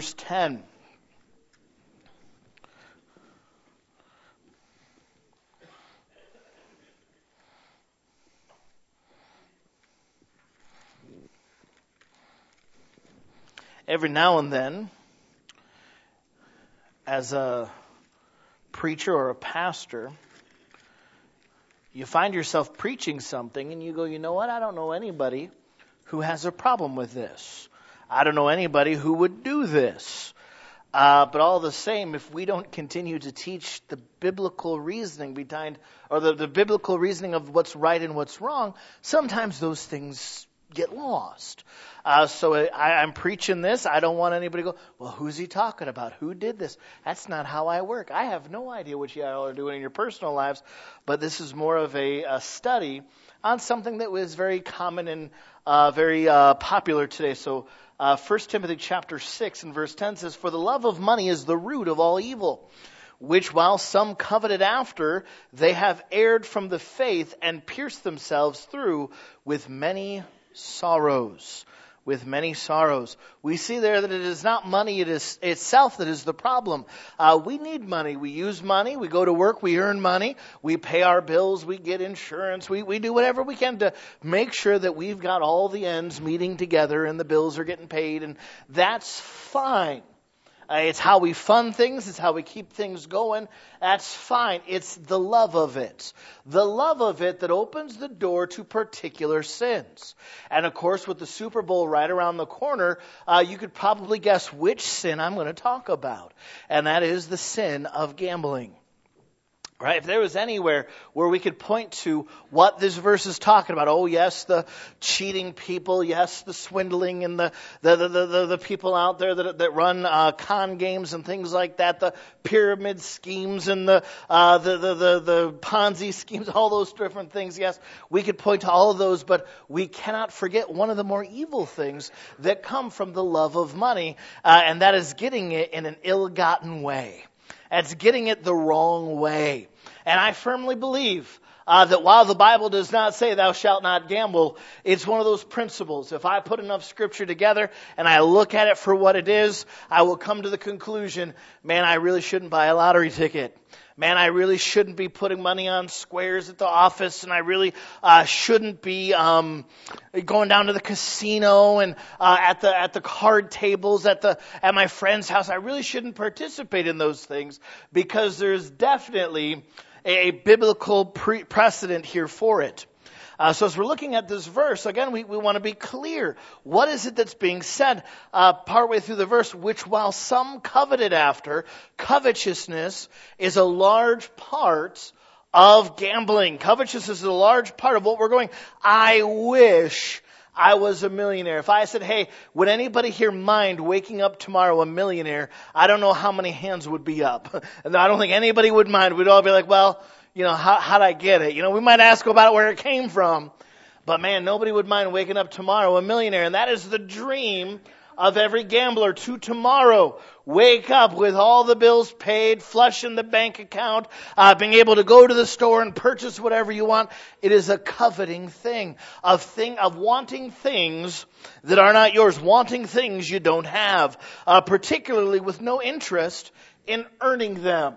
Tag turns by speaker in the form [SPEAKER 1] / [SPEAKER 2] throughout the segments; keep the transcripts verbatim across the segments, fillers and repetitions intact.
[SPEAKER 1] verse ten. Every now and then, as a preacher or a pastor, you find yourself preaching something and you go, you know what, I don't know anybody who has a problem with this. I don't know anybody who would do this. Uh, but all the same, if we don't continue to teach the biblical reasoning behind, or the, the biblical reasoning of what's right and what's wrong, sometimes those things get lost. Uh, so I, I'm preaching this. I don't want anybody to go, well, who's he talking about? Who did this? That's not how I work. I have no idea what you all are doing in your personal lives, but this is more of a, a study on something that was very common and uh, very uh, popular today. So uh, First Timothy chapter six and verse ten says, "For the love of money is the root of all evil, which while some coveted after, they have erred from the faith and pierced themselves through with many sorrows." With many sorrows. We see there that it is not money it is itself that is the problem. Uh, we need money. We use money. We go to work. We earn money. We pay our bills. We get insurance. We, we do whatever we can to make sure that we've got all the ends meeting together and the bills are getting paid. And that's fine. Uh, it's how we fund things. It's how we keep things going. That's fine. It's the love of it. The love of it that opens the door to particular sins. And of course, with the Super Bowl right around the corner, uh, you could probably guess which sin I'm going to talk about. And that is the sin of gambling. Right? If there was anywhere where we could point to what this verse is talking about, oh yes, the cheating people, yes, the swindling and the the the the, the people out there that that run uh, con games and things like that, the pyramid schemes and the uh, the, the the the Ponzi schemes, all those different things. Yes, we could point to all of those, but we cannot forget one of the more evil things that come from the love of money, uh, and that is getting it in an ill-gotten way. It's getting it the wrong way. And I firmly believe uh, that while the Bible does not say thou shalt not gamble, it's one of those principles. If I put enough scripture together and I look at it for what it is, I will come to the conclusion, man, I really shouldn't buy a lottery ticket. Man, I really shouldn't be putting money on squares at the office, and I really uh, shouldn't be um, going down to the casino and uh, at the at the card tables at the at my friend's house. I really shouldn't participate in those things because there's definitely a, a biblical pre- precedent here for it. Uh, so as we're looking at this verse, again, we, we want to be clear. What is it that's being said uh, partway through the verse? Which while some coveted after, covetousness is a large part of gambling. Covetousness is a large part of what we're going, I wish I was a millionaire. If I said, hey, would anybody here mind waking up tomorrow a millionaire? I don't know how many hands would be up. And I don't think anybody would mind. We'd all be like, well, you know, how, how'd I get it? You know, we might ask about where it came from. But man, nobody would mind waking up tomorrow a millionaire. And that is the dream of every gambler to tomorrow. Wake up with all the bills paid, flush in the bank account, uh, being able to go to the store and purchase whatever you want. It is a coveting thing, of thing, of wanting things that are not yours, wanting things you don't have, uh, particularly with no interest in earning them.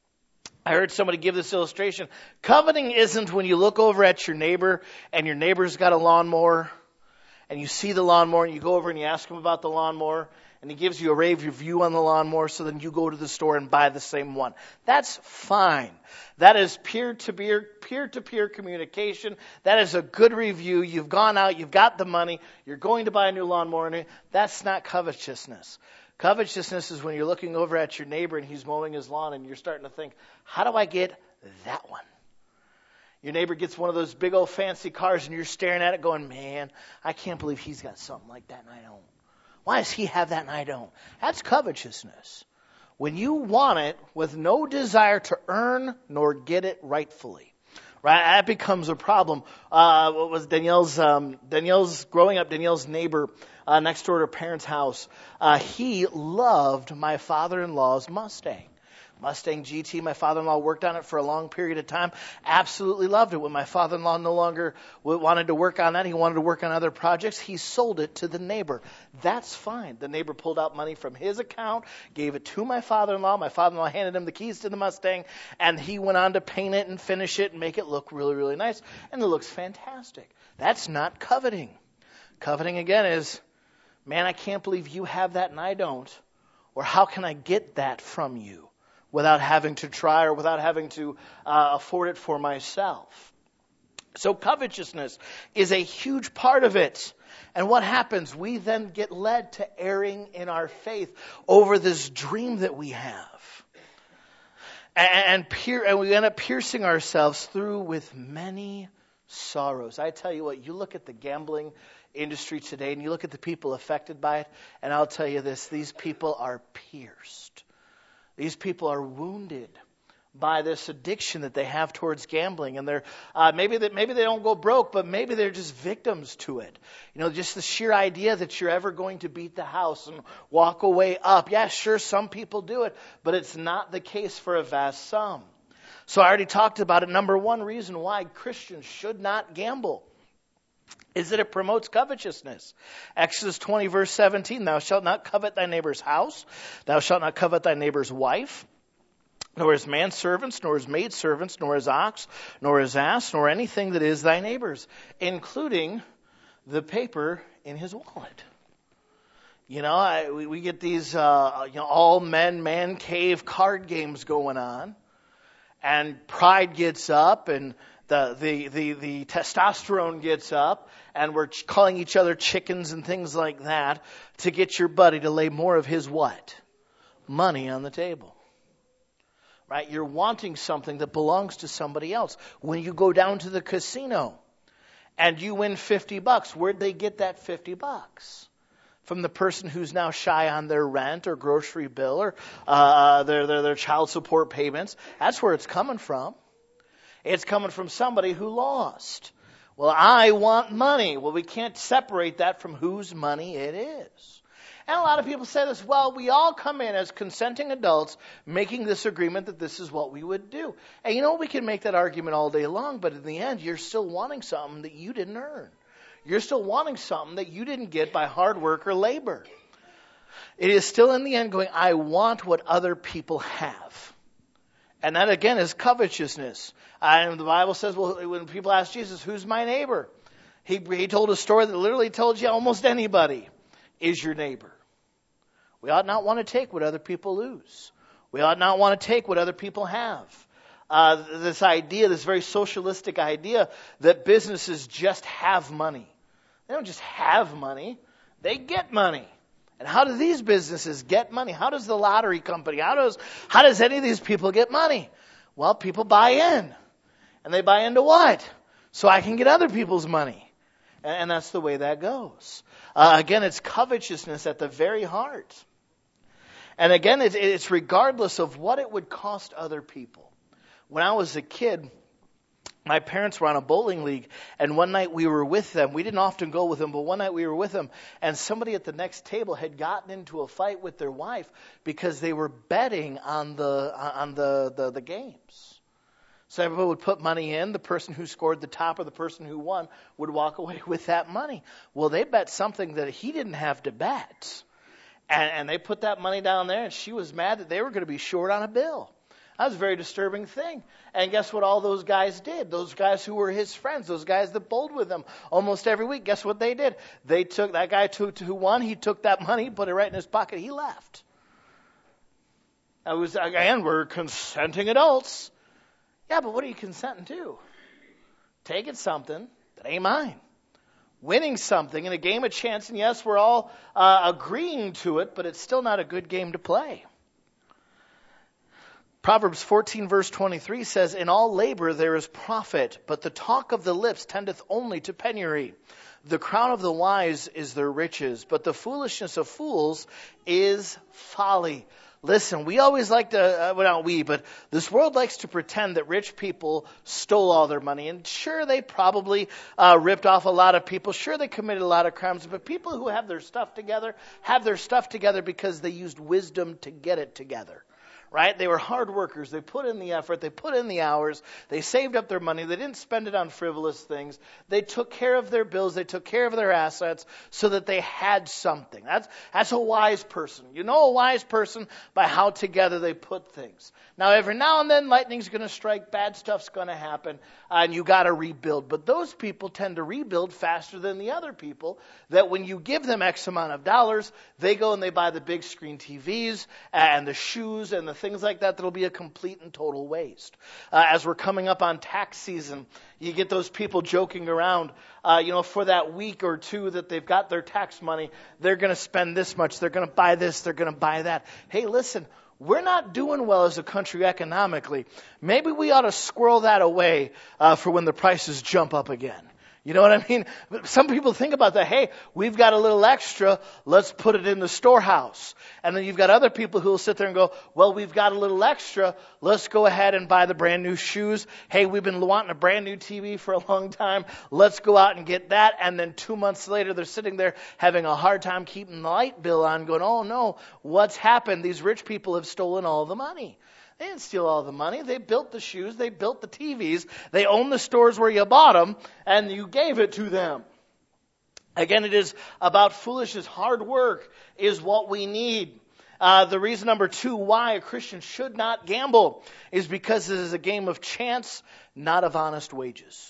[SPEAKER 1] I heard somebody give this illustration. Coveting isn't when you look over at your neighbor and your neighbor's got a lawnmower and you see the lawnmower and you go over and you ask him about the lawnmower and he gives you a rave review on the lawnmower, so then you go to the store and buy the same one. That's fine. That is peer-to-peer, peer-to-peer communication. That is a good review. You've gone out, you've got the money, you're going to buy a new lawnmower. And that's not covetousness. Covetousness is when you're looking over at your neighbor and he's mowing his lawn and you're starting to think, how do I get that one? Your neighbor gets one of those big old fancy cars and you're staring at it going, man, I can't believe he's got something like that and I don't. Why does he have that and I don't? That's covetousness. When you want it with no desire to earn nor get it rightfully. Right? That becomes a problem. Uh, what was Danielle's, um, Danielle's, growing up, Danielle's neighbor uh, next door to her parents' house, uh, he loved my father-in-law's Mustang. Mustang G T, my father-in-law worked on it for a long period of time. Absolutely loved it. When my father-in-law no longer wanted to work on that, he wanted to work on other projects, he sold it to the neighbor. That's fine. The neighbor pulled out money from his account, gave it to my father-in-law. My father-in-law handed him the keys to the Mustang, and he went on to paint it and finish it and make it look really, really nice. And it looks fantastic. That's not coveting. Coveting, again, is, man, I can't believe you have that and I don't. Or how can I get that from you without having to try or without having to uh, afford it for myself? So covetousness is a huge part of it. And what happens? We then get led to erring in our faith over this dream that we have. And, pier- and we end up piercing ourselves through with many sorrows. I tell you what, you look at the gambling industry today and you look at the people affected by it, and I'll tell you this, these people are pierced. These people are wounded by this addiction that they have towards gambling, and they're uh, maybe that maybe they don't go broke, but maybe they're just victims to it. You know, just the sheer idea that you're ever going to beat the house and walk away up. Yeah, sure, some people do it, but it's not the case for a vast sum. So I already talked about it. Number one reason why Christians should not gamble is that it promotes covetousness. Exodus twenty, verse seventeen, thou shalt not covet thy neighbor's house, thou shalt not covet thy neighbor's wife, nor his manservants, nor his maidservants, nor his ox, nor his ass, nor anything that is thy neighbor's, including the paper in his wallet. You know, I, we, we get these uh, you know, all men, man cave card games going on, and pride gets up, and The, the the the testosterone gets up, and we're ch- calling each other chickens and things like that to get your buddy to lay more of his what? Money on the table. Right? You're wanting something that belongs to somebody else. When you go down to the casino and you win fifty bucks, where'd they get that fifty bucks? From the person who's now shy on their rent or grocery bill or uh, their, their their child support payments. That's where it's coming from. It's coming from somebody who lost. Well, I want money. Well, we can't separate that from whose money it is. And a lot of people say this, well, we all come in as consenting adults making this agreement that this is what we would do. And you know, we can make that argument all day long, but in the end, you're still wanting something that you didn't earn. You're still wanting something that you didn't get by hard work or labor. It is still in the end going, I want what other people have. And that, again, is covetousness. And the Bible says, well, when people ask Jesus, who's my neighbor? He, he told a story that literally told you almost anybody is your neighbor. We ought not want to take what other people lose. We ought not want to take what other people have. Uh, this idea, this very socialistic idea that businesses just have money. They don't just have money. They get money. And how do these businesses get money? How does the lottery company, how does how does any of these people get money? Well, people buy in. And they buy into what? So I can get other people's money. And, and that's the way that goes. Uh, again, it's covetousness at the very heart. And again, it, it's regardless of what it would cost other people. When I was a kid, my parents were on a bowling league, and one night we were with them. We didn't often go with them, but one night we were with them, and somebody at the next table had gotten into a fight with their wife because they were betting on the on the, the, the games. So everybody would put money in. The person who scored the top or the person who won would walk away with that money. Well, they bet something that he didn't have to bet. And, and they put that money down there, and she was mad that they were going to be short on a bill. That was a very disturbing thing. And guess what all those guys did? Those guys who were his friends, those guys that bowled with him almost every week, guess what they did? They took, that guy who, who won, he took that money, put it right in his pocket, he left. That was, again, we're consenting adults. Yeah, but what are you consenting to? Taking something that ain't mine. Winning something in a game of chance, and yes, we're all uh, agreeing to it, but it's still not a good game to play. Proverbs fourteen verse twenty-three says, in all labor there is profit, but the talk of the lips tendeth only to penury. The crown of the wise is their riches, but the foolishness of fools is folly. Listen, we always like to, uh, well not we, but this world likes to pretend that rich people stole all their money. And sure, they probably uh, ripped off a lot of people. Sure, they committed a lot of crimes. But people who have their stuff together have their stuff together because they used wisdom to get it together. right? They were hard workers. They put in the effort. They put in the hours. They saved up their money. They didn't spend it on frivolous things. They took care of their bills. They took care of their assets so that they had something. That's, that's a wise person. You know a wise person by how together they put things. Now, every now and then, lightning's going to strike. Bad stuff's going to happen. Uh, and you got to rebuild. But those people tend to rebuild faster than the other people that when you give them X amount of dollars, they go and they buy the big screen T Vs and the shoes and the things like that that'll be a complete and total waste. Uh, as we're coming up on tax season, you get those people joking around, uh, you know, for that week or two that they've got their tax money, they're going to spend this much, they're going to buy this, they're going to buy that. Hey, listen, we're not doing well as a country economically. Maybe we ought to squirrel that away uh, for when the prices jump up again. You know what I mean? Some people think about that. Hey, we've got a little extra. Let's put it in the storehouse. And then you've got other people who will sit there and go, well, we've got a little extra. Let's go ahead and buy the brand new shoes. Hey, we've been wanting a brand new T V for a long time. Let's go out and get that. And then two months later, they're sitting there having a hard time keeping the light bill on, going, oh no, what's happened? These rich people have stolen all the money. They didn't steal all the money. They built the shoes. They built the T Vs. They own the stores where you bought them, and you gave it to them. Again, it is about foolishness. Hard work is what we need. Uh, the reason number two why a Christian should not gamble is because it is a game of chance, not of honest wages.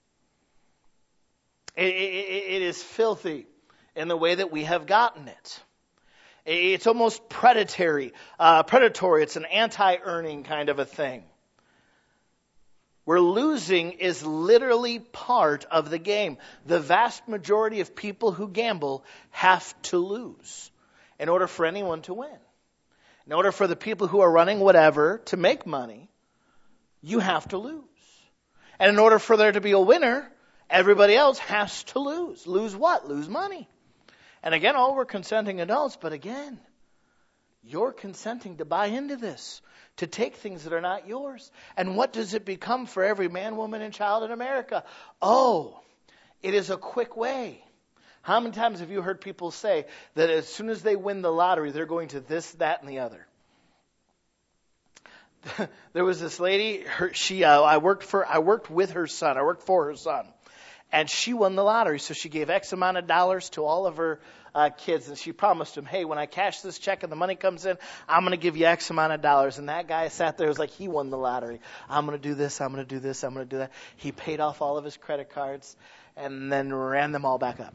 [SPEAKER 1] It, it, it is filthy in the way that we have gotten it. It's almost predatory. Uh, predatory. It's an anti-earning kind of a thing. Where losing is literally part of the game. The vast majority of people who gamble have to lose in order for anyone to win. In order for the people who are running whatever to make money, you have to lose. And in order for there to be a winner, everybody else has to lose. Lose what? Lose money. And again, all we're consenting adults, but again, you're consenting to buy into this, to take things that are not yours. And what does it become for every man, woman, and child in America? Oh, it is a quick way. How many times have you heard people say that as soon as they win the lottery, they're going to this, that, and the other? There was this lady, her, she, uh, I worked for, I worked with her son, I worked for her son. And she won the lottery, so she gave X amount of dollars to all of her uh, kids, and she promised them, hey, when I cash this check and the money comes in, I'm going to give you X amount of dollars. And that guy sat there, it was like he won the lottery. I'm going to do this, I'm going to do this, I'm going to do that. He paid off all of his credit cards and then ran them all back up.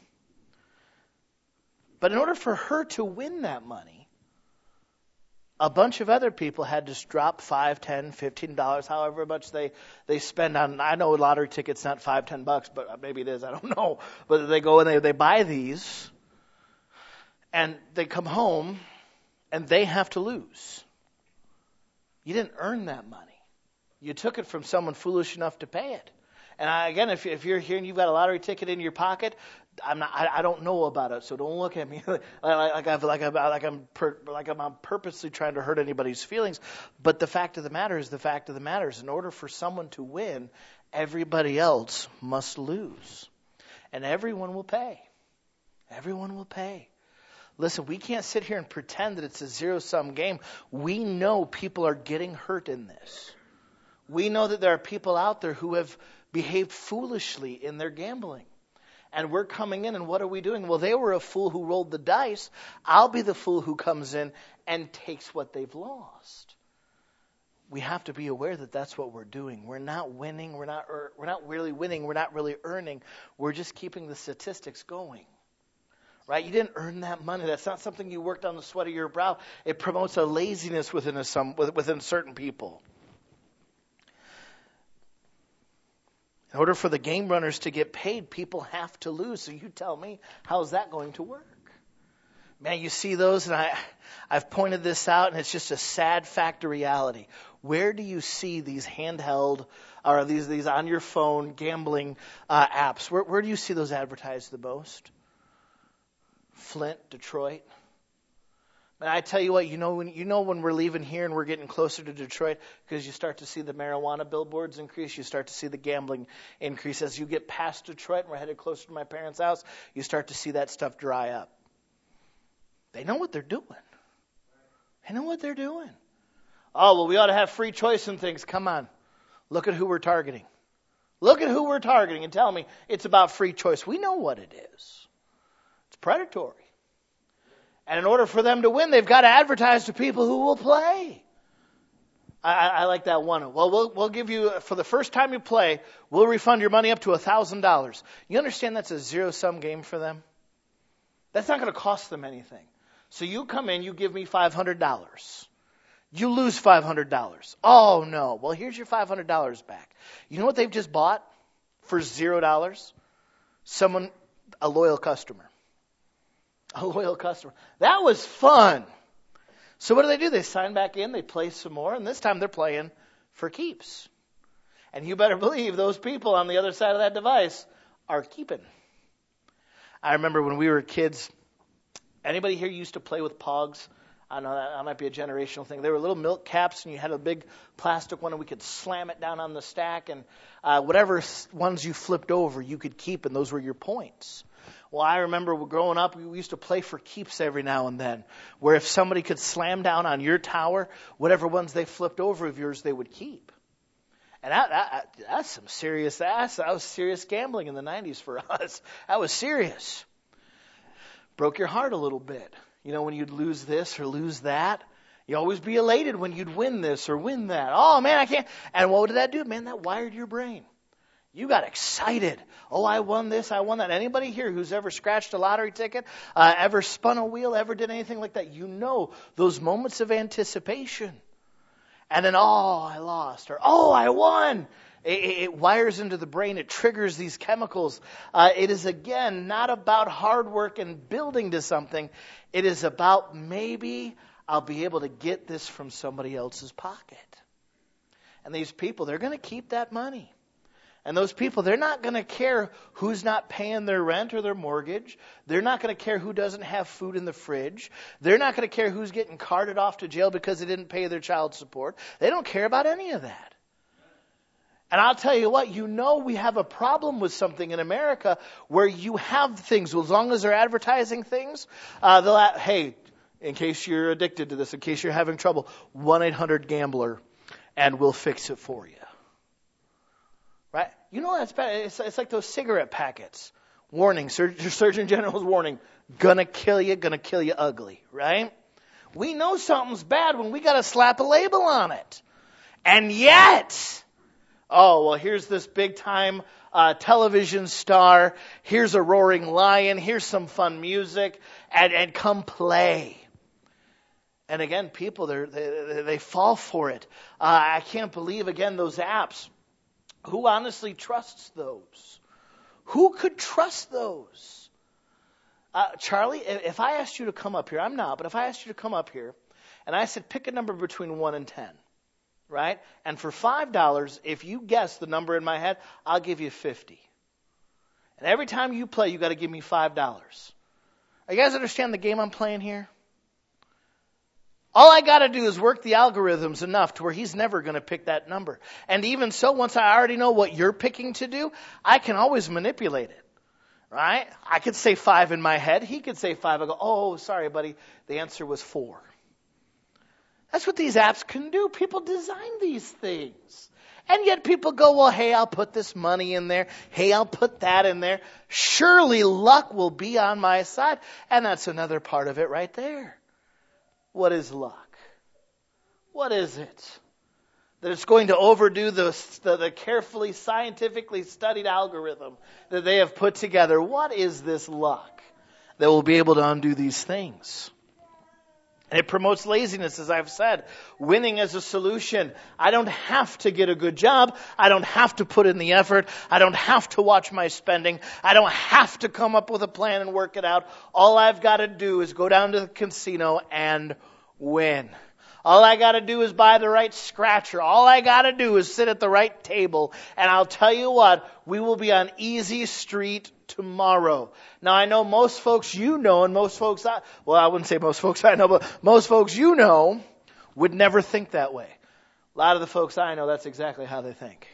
[SPEAKER 1] But in order for her to win that money, a bunch of other people had to drop five, ten, fifteen dollars, however much they, they spend on. I know a lottery ticket's not five, ten bucks, but maybe it is. I don't know. But they go and they, they buy these, and they come home, and they have to lose. You didn't earn that money. You took it from someone foolish enough to pay it. And I, again, if, if you're here and you've got a lottery ticket in your pocket, I'm not, I, I don't know about it, so don't look at me like, like, I've, like, I'm, like, I'm per, like I'm purposely trying to hurt anybody's feelings. But the fact of the matter is the fact of the matter is in order for someone to win, everybody else must lose. And everyone will pay. Everyone will pay. Listen, we can't sit here and pretend that it's a zero-sum game. We know people are getting hurt in this. We know that there are people out there who have behaved foolishly in their gambling. And we're coming in, and what are we doing? Well, they were a fool who rolled the dice. I'll be the fool who comes in and takes what they've lost. We have to be aware that that's what we're doing. We're not winning. We're not. We're not really winning. We're not really earning. We're just keeping the statistics going. Right? You didn't earn that money. That's not something you worked on the sweat of your brow. It promotes a laziness within a, some within certain people. In order for the game runners to get paid, people have to lose. So you tell me, how's that going to work? Man, you see those, and I, I've pointed this out, and it's just a sad fact of reality. Where do you see these handheld, or these these on your phone gambling uh, apps? Where, where do you see those advertised the most? Flint, Detroit. And I tell you what, you know when you know when we're leaving here and we're getting closer to Detroit, because you start to see the marijuana billboards increase, you start to see the gambling increase. As you get past Detroit and we're headed closer to my parents' house, you start to see that stuff dry up. They know what they're doing. They know what they're doing. Oh, well, we ought to have free choice in things. Come on. Look at who we're targeting. Look at who we're targeting and tell me it's about free choice. We know what it is. It's predatory. And in order for them to win, they've got to advertise to people who will play. I, I, I like that one. Well, well, we'll give you, for the first time you play, we'll refund your money up to one thousand dollars. You understand that's a zero-sum game for them? That's not going to cost them anything. So you come in, you give me five hundred dollars. You lose five hundred dollars. Oh, no. Well, here's your five hundred dollars back. You know what they've just bought for zero dollars? Someone, a loyal customer. A loyal customer. That was fun. So what do they do? They sign back in, they play some more, and this time they're playing for keeps. And you better believe those people on the other side of that device are keeping. I remember when we were kids, anybody here used to play with Pogs? I know that, that might be a generational thing. They were little milk caps, and you had a big plastic one, and we could slam it down on the stack, and uh, whatever ones you flipped over, you could keep, and those were your points. Well, I remember growing up, we used to play for keeps every now and then, where if somebody could slam down on your tower, whatever ones they flipped over of yours, they would keep. And that, that, that's some serious, that's, that was serious gambling in the nineties for us. That was serious. Broke your heart a little bit. You know, when you'd lose this or lose that, you always be elated when you'd win this or win that. Oh, man, I can't. And what did that do? Man, that wired your brain. You got excited. Oh, I won this, I won that. Anybody here who's ever scratched a lottery ticket, uh, ever spun a wheel, ever did anything like that, you know those moments of anticipation. And then, oh, I lost. Or, oh, I won. It, it, it wires into the brain. It triggers these chemicals. Uh, it is, again, not about hard work and building to something. It is about maybe I'll be able to get this from somebody else's pocket. And these people, they're going to keep that money. And those people, they're not going to care who's not paying their rent or their mortgage. They're not going to care who doesn't have food in the fridge. They're not going to care who's getting carted off to jail because they didn't pay their child support. They don't care about any of that. And I'll tell you what, you know we have a problem with something in America where you have things, as long as they're advertising things, uh, they'll add, hey, in case you're addicted to this, in case you're having trouble, one eight hundred gambler, and we'll fix it for you. Right? You know that's bad. It's, it's like those cigarette packets. Warning, Sur- Surgeon General's warning, gonna kill you, gonna kill you ugly, right? We know something's bad when we gotta slap a label on it. And yet, oh, well, here's this big time uh, television star, here's a roaring lion, here's some fun music, and, and come play. And again, people, they they fall for it. Uh, I can't believe, again, those apps. Who honestly trusts those? Who could trust those? Uh, Charlie, if I asked you to come up here, I'm not, but if I asked you to come up here, and I said pick a number between one and ten, right? And for five dollars, if you guess the number in my head, I'll give you fifty. And every time you play, you got to give me five dollars. Are you guys understand the game I'm playing here? All I got to do is work the algorithms enough to where he's never going to pick that number. And even so, once I already know what you're picking to do, I can always manipulate it, right? I could say five in my head. He could say five. I go, oh, sorry, buddy. The answer was four. That's what these apps can do. People design these things. And yet people go, well, hey, I'll put this money in there. Hey, I'll put that in there. Surely luck will be on my side. And that's another part of it right there. What is luck? What is it? That it's going to overdo the, the, the carefully, scientifically studied algorithm that they have put together. What is this luck that will be able to undo these things? And it promotes laziness, as I've said. Winning as a solution. I don't have to get a good job. I don't have to put in the effort. I don't have to watch my spending. I don't have to come up with a plan and work it out. All I've got to do is go down to the casino and win. All I got to do is buy the right scratcher. All I got to do is sit at the right table. And I'll tell you what, we will be on easy street tomorrow. Now, I know most folks you know and most folks, I, well, I wouldn't say most folks I know, but most folks you know would never think that way. A lot of the folks I know, that's exactly how they think.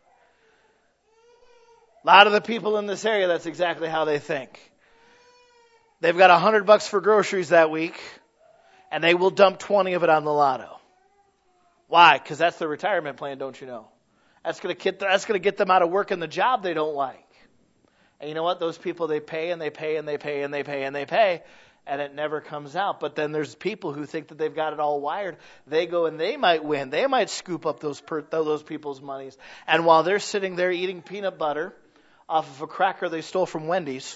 [SPEAKER 1] A lot of the people in this area, that's exactly how they think. They've got a hundred bucks for groceries that week, and they will dump twenty of it on the lotto. Why? Because that's the retirement plan, don't you know? That's going to get that's going to get them out of working the job they don't like. And you know what? Those people, they pay and they pay and they pay and they pay and they pay, and it never comes out. But then there's people who think that they've got it all wired. They go and they might win. They might scoop up those per, those people's monies. And while they're sitting there eating peanut butter off of a cracker they stole from Wendy's,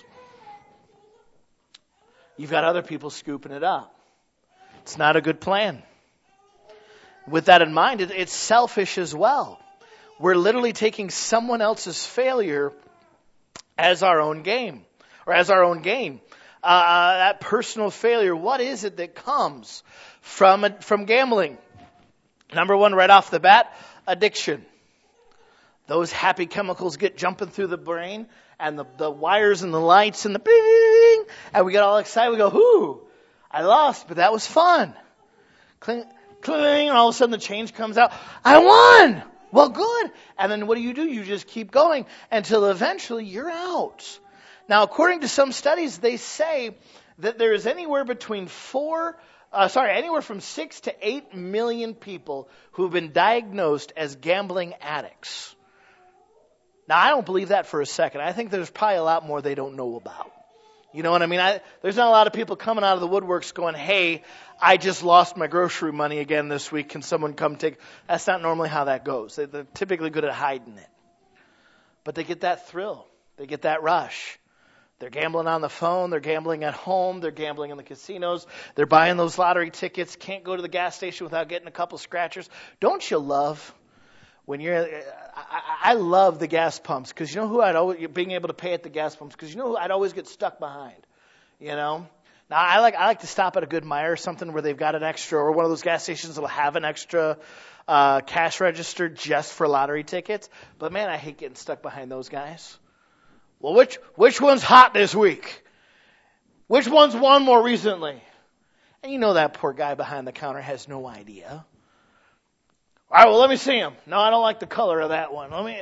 [SPEAKER 1] you've got other people scooping it up. It's not a good plan. With that in mind, it, it's selfish as well. We're literally taking someone else's failure as our own game, or as our own gain. Uh, that personal failure, what is it that comes from from gambling? Number one, right off the bat, addiction. Those happy chemicals get jumping through the brain, and the, the wires and the lights and the bing, and we get all excited. We go, "Whoo, I lost, but that was fun." Cling, cling, and all of a sudden the change comes out. I won! Well, good. And then what do you do? You just keep going until eventually you're out. Now, according to some studies, they say that there is anywhere between four, uh, sorry, anywhere from six to eight million people who have been diagnosed as gambling addicts. Now, I don't believe that for a second. I think there's probably a lot more they don't know about. You know what I mean? I, there's not a lot of people coming out of the woodworks going, "Hey, I just lost my grocery money again this week. Can someone come take?" That's not normally how that goes. They, they're typically good at hiding it. But they get that thrill. They get that rush. They're gambling on the phone. They're gambling at home. They're gambling in the casinos. They're buying those lottery tickets. Can't go to the gas station without getting a couple scratchers. Don't you love when you're, I, I love the gas pumps, because you know who I'd always, being able to pay at the gas pumps, because you know who I'd always get stuck behind, you know? Now, I like I like to stop at a Good Meijer or something where they've got an extra, or one of those gas stations that will have an extra uh, cash register just for lottery tickets. But man, I hate getting stuck behind those guys. Well, which which one's hot this week? Which one's won more recently? And you know that poor guy behind the counter has no idea. All right, well, let me see him. No, I don't like the color of that one. Let me.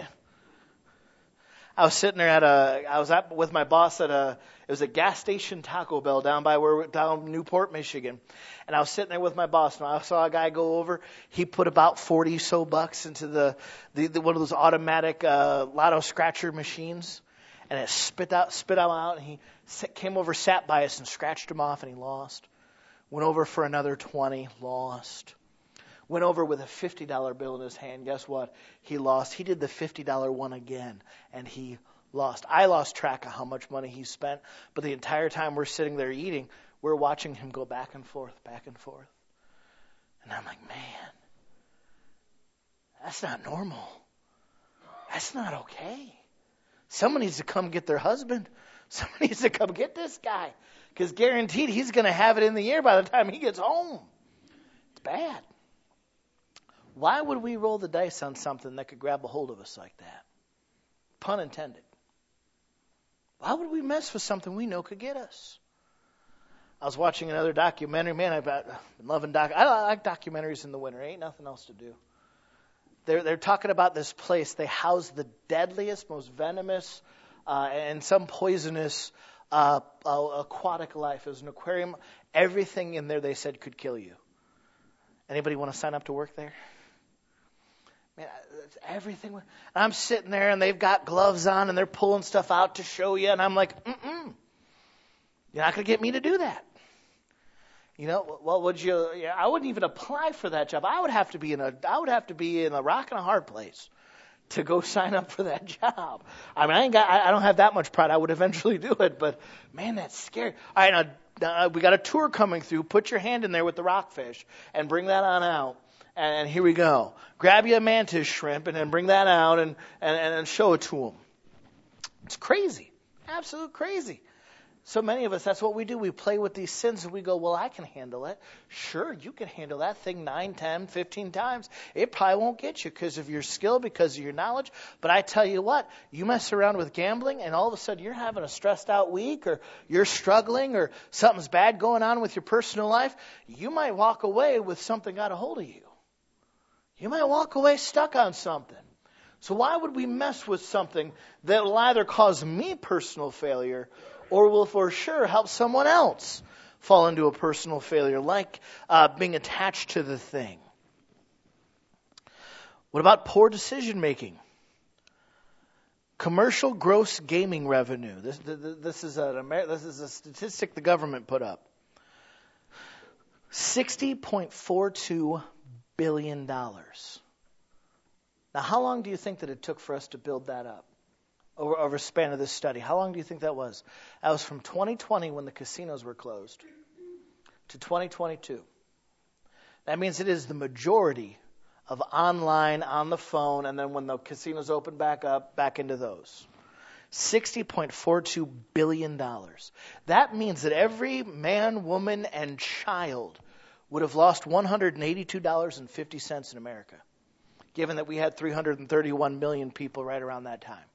[SPEAKER 1] I was sitting there at a. I was at with my boss at a. It was a gas station Taco Bell down by where down Newport, Michigan, and I was sitting there with my boss. And I saw a guy go over. He put about forty so bucks into the, the, the one of those automatic uh, lotto scratcher machines, and it spit out spit him out. And he came over, sat by us, and scratched him off, and he lost. Went over for another twenty, lost. Went over with a fifty dollar bill in his hand. Guess what? He lost. He did the fifty dollar one again, and he lost. I lost track of how much money he spent, but the entire time we're sitting there eating, we're watching him go back and forth, back and forth. And I'm like, man, that's not normal. That's not okay. Someone needs to come get their husband. Someone needs to come get this guy, because guaranteed he's going to have it in the air by the time he gets home. It's bad. Why would we roll the dice on something that could grab a hold of us like that? Pun intended. Why would we mess with something we know could get us? I was watching another documentary. Man, I've been loving doc. I like documentaries in the winter. Ain't nothing else to do. They're they're talking about this place. They house the deadliest, most venomous, uh, and some poisonous uh, uh, aquatic life. It was an aquarium. Everything in there, they said, could kill you. Anybody want to sign up to work there? Man, it's everything. I'm sitting there, and they've got gloves on, and they're pulling stuff out to show you, and I'm like, mm-mm. You're not going to get me to do that. You know, well, would you? Yeah, I wouldn't even apply for that job. I would have to be in a. I would have to be in a rock and a hard place to go sign up for that job. I mean, I ain't got. I, I don't have that much pride. I would eventually do it, but man, that's scary. All right, now, now we got a tour coming through. Put your hand in there with the rockfish and bring that on out. And here we go. Grab you a mantis shrimp and then bring that out and, and, and show it to them. It's crazy. Absolute crazy. So many of us, that's what we do. We play with these sins and we go, well, I can handle it. Sure, you can handle that thing nine, ten, fifteen times. It probably won't get you because of your skill, because of your knowledge. But I tell you what, you mess around with gambling and all of a sudden you're having a stressed out week, or you're struggling, or something's bad going on with your personal life. You might walk away with something got a hold of you. You might walk away stuck on something. So why would we mess with something that will either cause me personal failure or will for sure help someone else fall into a personal failure, like uh, being attached to the thing? What about poor decision making? Commercial gross gaming revenue. This, this, is a, this is a statistic the government put up. sixty point four two billion dollars. Now, how long do you think that it took for us to build that up over, over a span of this study? How long do you think that was? That was from twenty twenty, when the casinos were closed, to twenty twenty-two. That means it is the majority of online, on the phone, and then when the casinos open back up, back into those. sixty point four two billion dollars. That means that every man, woman, and child would have lost one hundred eighty-two dollars and fifty cents in America, given that we had three hundred thirty-one million people right around that time.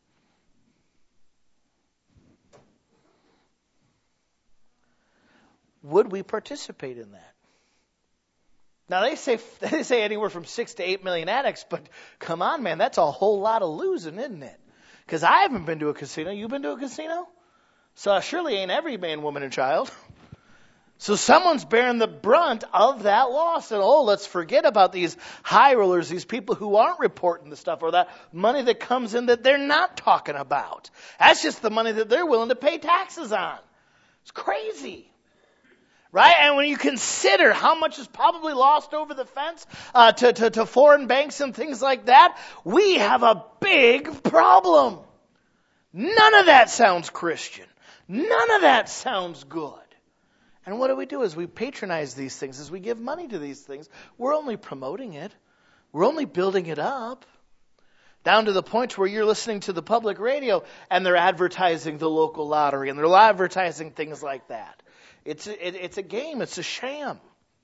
[SPEAKER 1] Would we participate in that? Now, they say they say anywhere from six to eight million addicts, but come on, man, that's a whole lot of losing, isn't it? Because I haven't been to a casino. You been to a casino? So it surely ain't every man, woman, and child. So someone's bearing the brunt of that loss. And, oh, let's forget about these high rollers, these people who aren't reporting the stuff, or that money that comes in that they're not talking about. That's just the money that they're willing to pay taxes on. It's crazy. Right? And when you consider how much is probably lost over the fence uh, to, to, to foreign banks and things like that, we have a big problem. None of that sounds Christian. None of that sounds good. And what do we do as we patronize these things, as we give money to these things? We're only promoting it. We're only building it up. Down to the point where you're listening to the public radio and they're advertising the local lottery and they're advertising things like that. It's a, it, it's a game. It's a sham.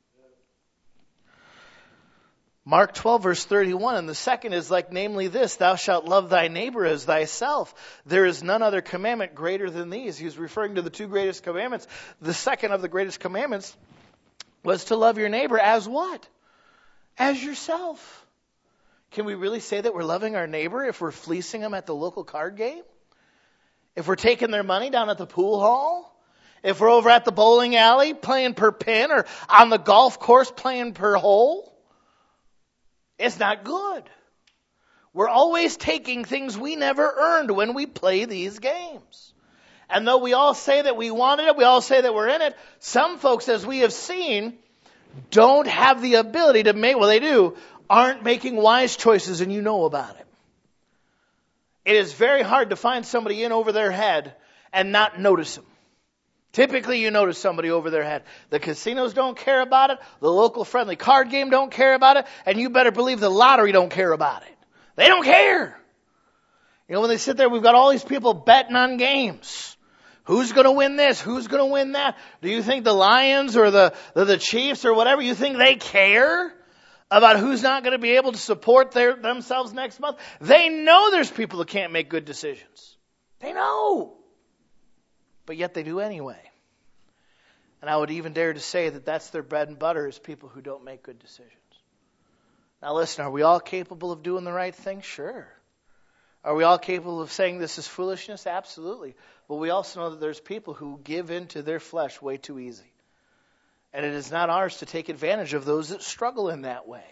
[SPEAKER 1] Mark twelve, verse thirty-one, and the second is like, namely this, thou shalt love thy neighbor as thyself. There is none other commandment greater than these. He's referring to the two greatest commandments. The second of the greatest commandments was to love your neighbor as what? As yourself. Can we really say that we're loving our neighbor if we're fleecing them at the local card game? If we're taking their money down at the pool hall? If we're over at the bowling alley playing per pin, or on the golf course playing per hole? It's not good. We're always taking things we never earned when we play these games. And though we all say that we wanted it, we all say that we're in it, some folks, as we have seen, don't have the ability to make, well, they do, aren't making wise choices, and you know about it. It is very hard to find somebody in over their head and not notice them. Typically, you notice somebody over their head. The casinos don't care about it. The local friendly card game don't care about it. And you better believe the lottery don't care about it. They don't care. You know, when they sit there, we've got all these people betting on games. Who's going to win this? Who's going to win that? Do you think the Lions or the, the, the Chiefs or whatever, you think they care about who's not going to be able to support their, themselves next month? They know there's people that can't make good decisions. They know. But yet they do anyway. And I would even dare to say that that's their bread and butter, is people who don't make good decisions. Now listen, are we all capable of doing the right thing? Sure. Are we all capable of saying this is foolishness? Absolutely. But we also know that there's people who give in to their flesh way too easy. And it is not ours to take advantage of those that struggle in that way.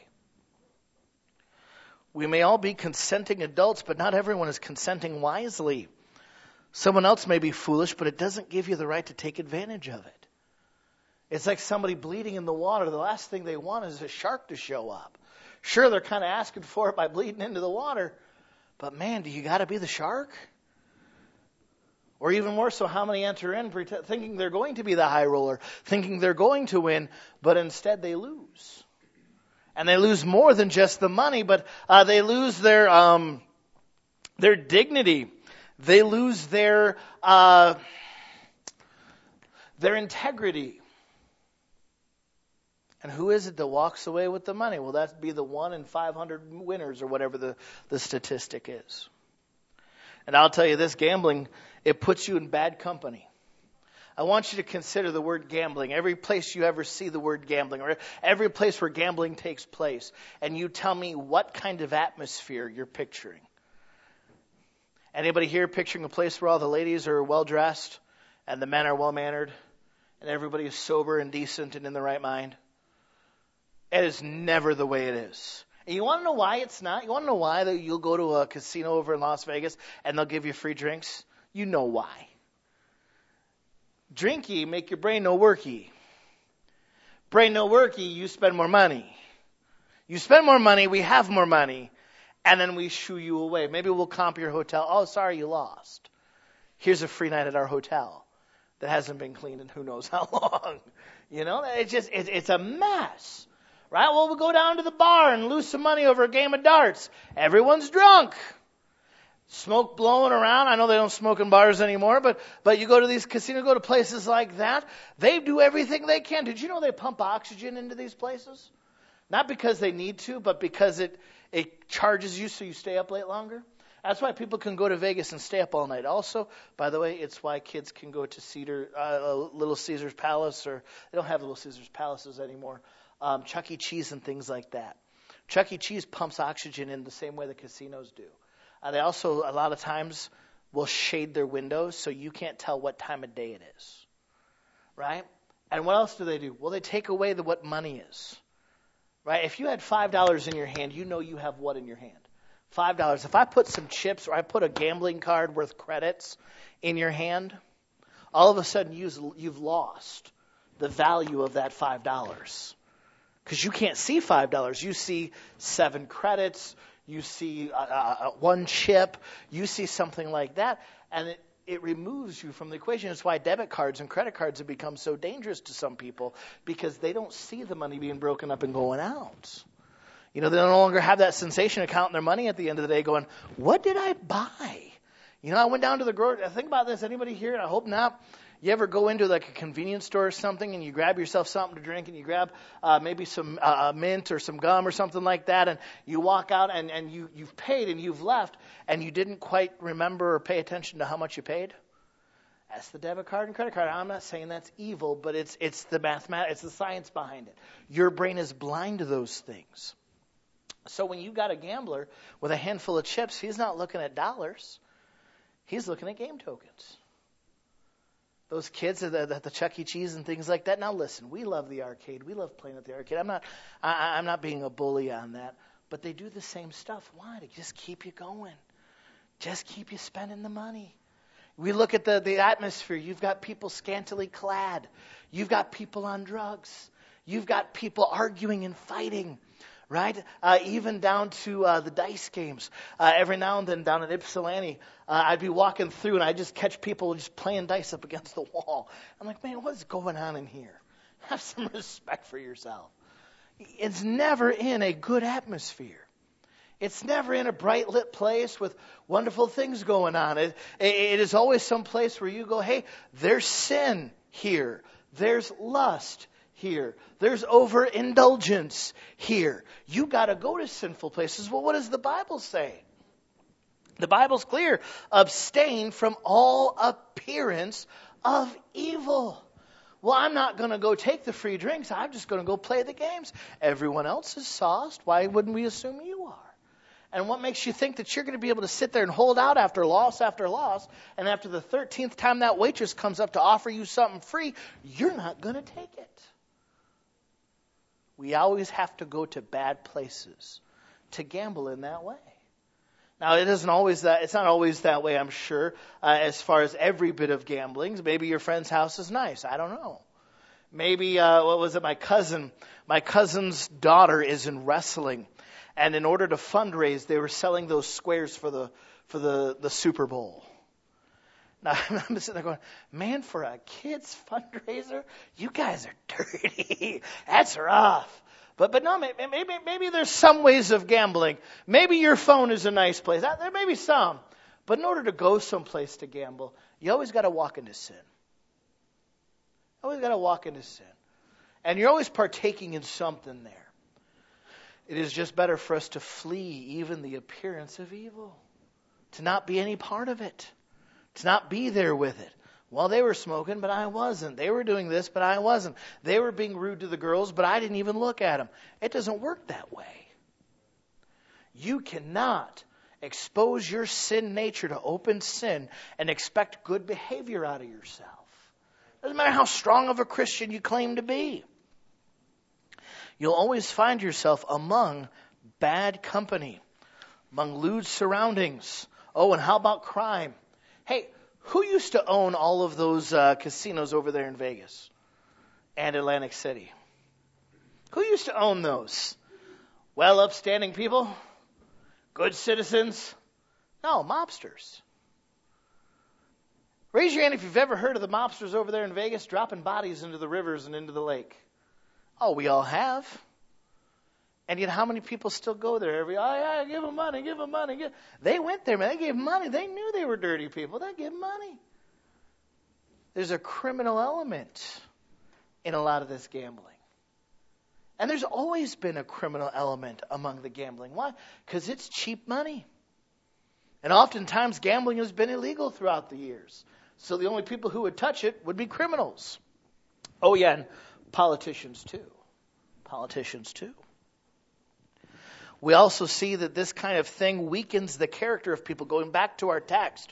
[SPEAKER 1] We may all be consenting adults, but not everyone is consenting wisely. Someone else may be foolish, but it doesn't give you the right to take advantage of it. It's like somebody bleeding in the water. The last thing they want is a shark to show up. Sure, they're kind of asking for it by bleeding into the water. But man, do you got to be the shark? Or even more so, how many enter in thinking they're going to be the high roller, thinking they're going to win, but instead they lose. And they lose more than just the money, but uh, they lose their um, their dignity. They lose their uh, their integrity. And who is it that walks away with the money? Well, that'd be the one in five hundred winners, or whatever the, the statistic is. And I'll tell you this, gambling, it puts you in bad company. I want you to consider the word gambling. Every place you ever see the word gambling, or every place where gambling takes place, and you tell me what kind of atmosphere you're picturing. Anybody here picturing a place where all the ladies are well-dressed and the men are well-mannered and everybody is sober and decent and in the right mind? It is never the way it is. And you want to know why it's not? You want to know why that you'll go to a casino over in Las Vegas and they'll give you free drinks? You know why. Drinky make your brain no worky. Brain no worky, you spend more money. You spend more money, we have more money, and then we shoo you away. Maybe we'll comp your hotel. Oh, sorry, you lost. Here's a free night at our hotel that hasn't been cleaned in who knows how long. You know, it's just, it's, it's a mess. Right? Well, we'll go down to the bar and lose some money over a game of darts. Everyone's drunk. Smoke blowing around. I know they don't smoke in bars anymore, but, but you go to these casinos, go to places like that, they do everything they can. Did you know they pump oxygen into these places? Not because they need to, but because it, it charges you so you stay up late longer. That's why people can go to Vegas and stay up all night. Also, by the way, it's why kids can go to Cedar, uh, Little Caesar's Palace, or they don't have Little Caesar's Palaces anymore, um, Chuck E. Cheese and things like that. Chuck E. Cheese pumps oxygen in the same way the casinos do. Uh, they also, a lot of times, will shade their windows so you can't tell what time of day it is. Right? And what else do they do? Well, they take away the what money is. Right? If you had five dollars in your hand, you know you have what in your hand? five dollars. If I put some chips or I put a gambling card worth credits in your hand, all of a sudden you've, you've lost the value of that five dollars. Because you can't see five dollars. You see seven credits. You see uh, uh, one chip. You see something like that. And it, it removes you from the equation. It's why debit cards and credit cards have become so dangerous to some people, because they don't see the money being broken up and going out. You know, they no longer have that sensation of counting their money at the end of the day going, what did I buy? You know, I went down to the grocery. Think about this. Anybody here? I hope not. You ever go into like a convenience store or something and you grab yourself something to drink and you grab uh, maybe some uh, mint or some gum or something like that, and you walk out and, and you, you've paid and you've left and you didn't quite remember or pay attention to how much you paid? That's the debit card and credit card. I'm not saying that's evil, but it's it's the mathematics, it's the science behind it. Your brain is blind to those things. So when you've got a gambler with a handful of chips, he's not looking at dollars. He's looking at game tokens. Those kids at the, the Chuck E. Cheese and things like that. Now listen, we love the arcade. We love playing at the arcade. I'm not, I, I'm not being a bully on that. But they do the same stuff. Why? To just keep you going. Just keep you spending the money. We look at the, the atmosphere. You've got people scantily clad. You've got people on drugs. You've got people arguing and fighting. Right? Uh, even down to uh, the dice games. Uh, every now and then down at Ypsilanti, uh, I'd be walking through and I'd just catch people just playing dice up against the wall. I'm like, man, what's going on in here? Have some respect for yourself. It's never in a good atmosphere. It's never in a bright lit place with wonderful things going on. It, it is always some place where you go, hey, there's sin here. There's lust here. There's overindulgence here. You got to go to sinful places. Well, what does the Bible say? The Bible's clear. Abstain from all appearance of evil. Well, I'm not going to go take the free drinks. I'm just going to go play the games. Everyone else is sauced. Why wouldn't we assume you are? And what makes you think that you're going to be able to sit there and hold out after loss after loss, and after the thirteenth time that waitress comes up to offer you something free, you're not going to take it? We always have to go to bad places to gamble in that way. Now, it isn't always that. It's not always that way, I'm sure, uh, as far as every bit of gambling. Maybe your friend's house is nice. I don't know. Maybe, uh, what was it, my cousin, my cousin's daughter is in wrestling. And in order to fundraise, they were selling those squares for the for the, the Super Bowl. Now, I'm sitting there going, man, for a kid's fundraiser, you guys are dirty. That's rough. But but no, maybe, maybe maybe there's some ways of gambling. Maybe your phone is a nice place. There may be some. But in order to go someplace to gamble, you always got to walk into sin. You always got to walk into sin. And you're always partaking in something there. It is just better for us to flee even the appearance of evil. To not be any part of it. To not be there with it. Well, they were smoking, but I wasn't. They were doing this, but I wasn't. They were being rude to the girls, but I didn't even look at them. It doesn't work that way. You cannot expose your sin nature to open sin and expect good behavior out of yourself. Doesn't matter how strong of a Christian you claim to be. You'll always find yourself among bad company, among lewd surroundings. Oh, and how about crime? Hey, who used to own all of those uh, casinos over there in Vegas and Atlantic City? Who used to own those? Well, upstanding people? Good citizens? No, mobsters. Raise your hand if you've ever heard of the mobsters over there in Vegas dropping bodies into the rivers and into the lake. Oh, we all have. And yet how many people still go there every, oh yeah, give them money, give them money. Give. They went there, man. They gave money. They knew they were dirty people. They gave money. There's a criminal element in a lot of this gambling. And there's always been a criminal element among the gambling. Why? Because it's cheap money. And oftentimes gambling has been illegal throughout the years. So the only people who would touch it would be criminals. Oh yeah, and politicians too. Politicians too. We also see that this kind of thing weakens the character of people. Going back to our text,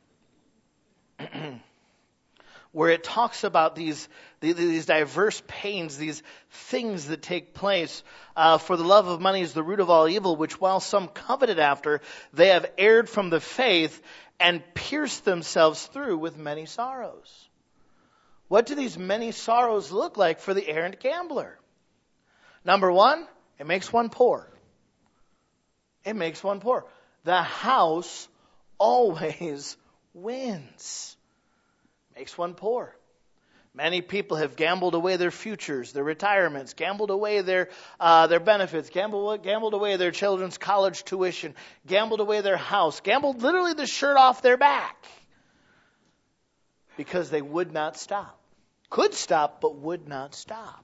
[SPEAKER 1] where it talks about these these diverse pains, these things that take place. Uh, for the love of money is the root of all evil, which while some coveted after, they have erred from the faith and pierced themselves through with many sorrows. What do these many sorrows look like for the errant gambler? Number one, it makes one poor. It makes one poor. The house always wins. Makes one poor. Many people have gambled away their futures, their retirements, gambled away their uh, their benefits, gambled, gambled away their children's college tuition, gambled away their house, gambled literally the shirt off their back because they would not stop. Could stop, but would not stop.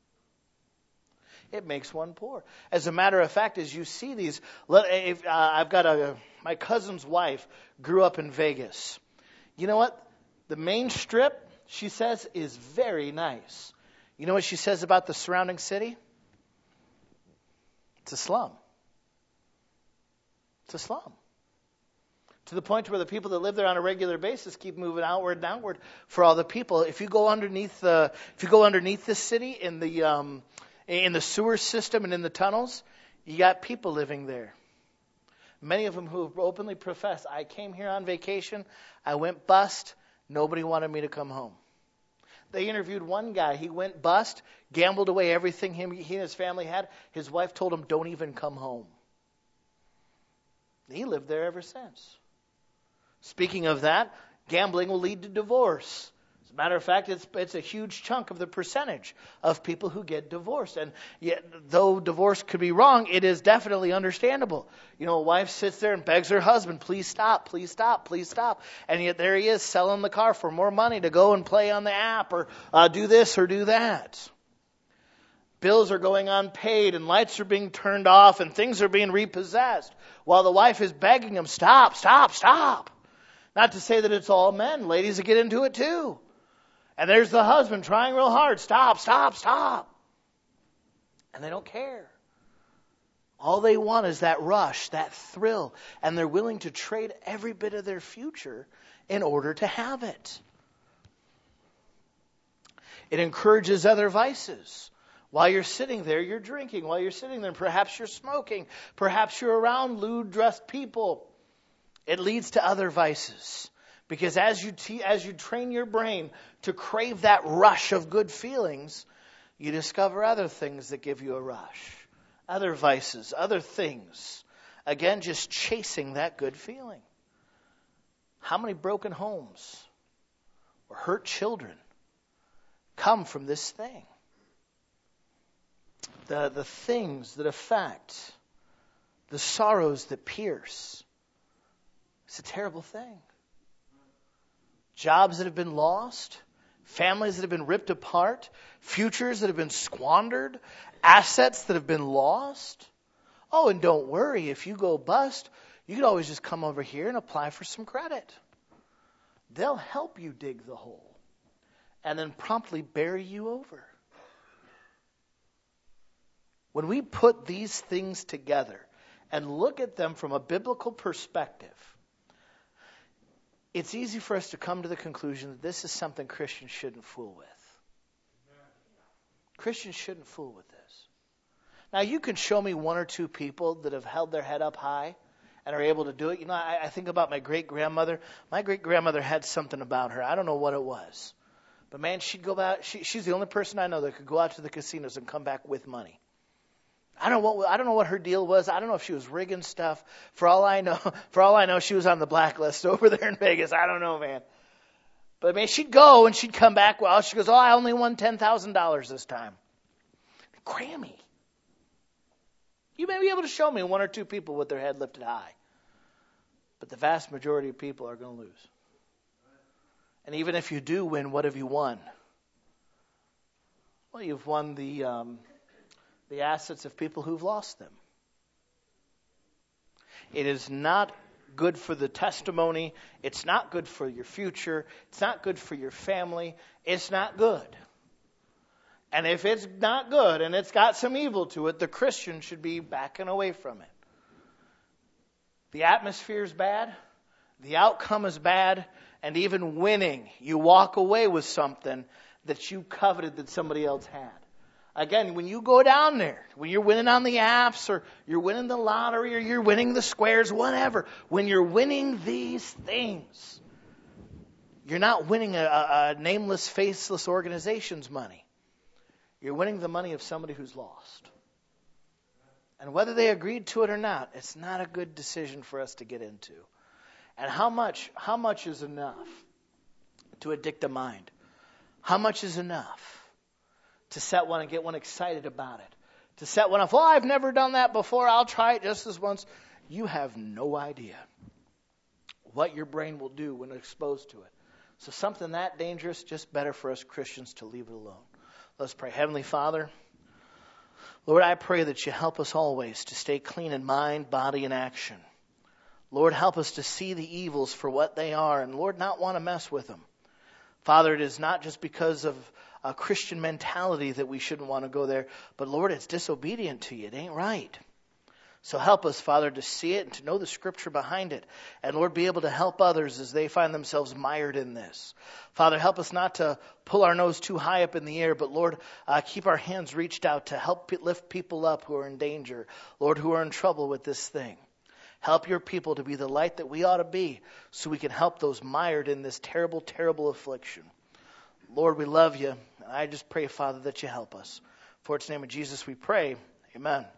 [SPEAKER 1] It makes one poor. As a matter of fact, as you see these, if, uh, I've got a, my cousin's wife grew up in Vegas. You know what? The main strip, she says, is very nice. You know what she says about the surrounding city? It's a slum. It's a slum. To the point where the people that live there on a regular basis keep moving outward and outward for all the people. If you go underneath the, if you go underneath the city in the um, in the sewer system and in the tunnels, you got people living there. Many of them who openly profess, I came here on vacation, I went bust, nobody wanted me to come home. They interviewed one guy, he went bust, gambled away everything he, he and his family had. His wife told him, don't even come home. He lived there ever since. Speaking of that, gambling will lead to divorce. As a matter of fact, it's it's a huge chunk of the percentage of people who get divorced. And yet, though divorce could be wrong, it is definitely understandable. You know, a wife sits there and begs her husband, please stop, please stop, please stop. And yet there he is selling the car for more money to go and play on the app or uh, do this or do that. Bills are going unpaid and lights are being turned off and things are being repossessed while the wife is begging him, stop, stop, stop. Not to say that it's all men. Ladies that get into it too. And there's the husband trying real hard. Stop, stop, stop. And they don't care. All they want is that rush, that thrill. And they're willing to trade every bit of their future in order to have it. It encourages other vices. While you're sitting there, you're drinking. While you're sitting there, perhaps you're smoking. Perhaps you're around lewd-dressed people. It leads to other vices. Because as you te- as you train your brain to crave that rush of good feelings, you discover other things that give you a rush. Other vices, other things. Again, just chasing that good feeling. How many broken homes or hurt children come from this thing? The, the things that affect, the sorrows that pierce. It's a terrible thing. Jobs that have been lost, families that have been ripped apart, futures that have been squandered, assets that have been lost. Oh, and don't worry, if you go bust, you can always just come over here and apply for some credit. They'll help you dig the hole and then promptly bury you over. When we put these things together and look at them from a biblical perspective, it's easy for us to come to the conclusion that this is something Christians shouldn't fool with. Christians shouldn't fool with this. Now, you can show me one or two people that have held their head up high and are able to do it. You know, I, I think about my great-grandmother. My great-grandmother had something about her. I don't know what it was. But, man, she'd go out. She, she's the only person I know that could go out to the casinos and come back with money. I don't know what I don't know what her deal was. I don't know if she was rigging stuff. For all I know, for all I know, she was on the blacklist over there in Vegas. I don't know, man. But, man, she'd go and she'd come back. Well, she goes, oh, I only won ten thousand dollars this time. Grammy. You may be able to show me one or two people with their head lifted high. But the vast majority of people are going to lose. And even if you do win, what have you won? Well, you've won the um, the assets of people who've lost them. It is not good for the testimony. It's not good for your future. It's not good for your family. It's not good. And if it's not good and it's got some evil to it, the Christian should be backing away from it. The atmosphere is bad. The outcome is bad. And even winning, you walk away with something that you coveted that somebody else had. Again, when you go down there, when you're winning on the apps or you're winning the lottery or you're winning the squares, whatever, when you're winning these things, you're not winning a, a nameless, faceless organization's money. You're winning the money of somebody who's lost. And whether they agreed to it or not, it's not a good decision for us to get into. And how much, how much is enough to addict a mind? How much is enough to set one and get one excited about it? To set one up, well, I've never done that before. I'll try it just this once. You have no idea what your brain will do when exposed to it. So something that dangerous, just better for us Christians to leave it alone. Let's pray. Heavenly Father, Lord, I pray that you help us always to stay clean in mind, body, and action. Lord, help us to see the evils for what they are and, Lord, not want to mess with them. Father, it is not just because of a Christian mentality that we shouldn't want to go there, but, Lord, it's disobedient to you. It ain't right. So help us, Father, to see it and to know the Scripture behind it. And, Lord, be able to help others as they find themselves mired in this. Father, help us not to pull our nose too high up in the air, but, Lord, uh, keep our hands reached out to help lift people up who are in danger, Lord, who are in trouble with this thing. Help your people to be the light that we ought to be so we can help those mired in this terrible, terrible affliction. Lord, we love you. And I just pray, Father, that you help us. For it's in the name of Jesus we pray. Amen.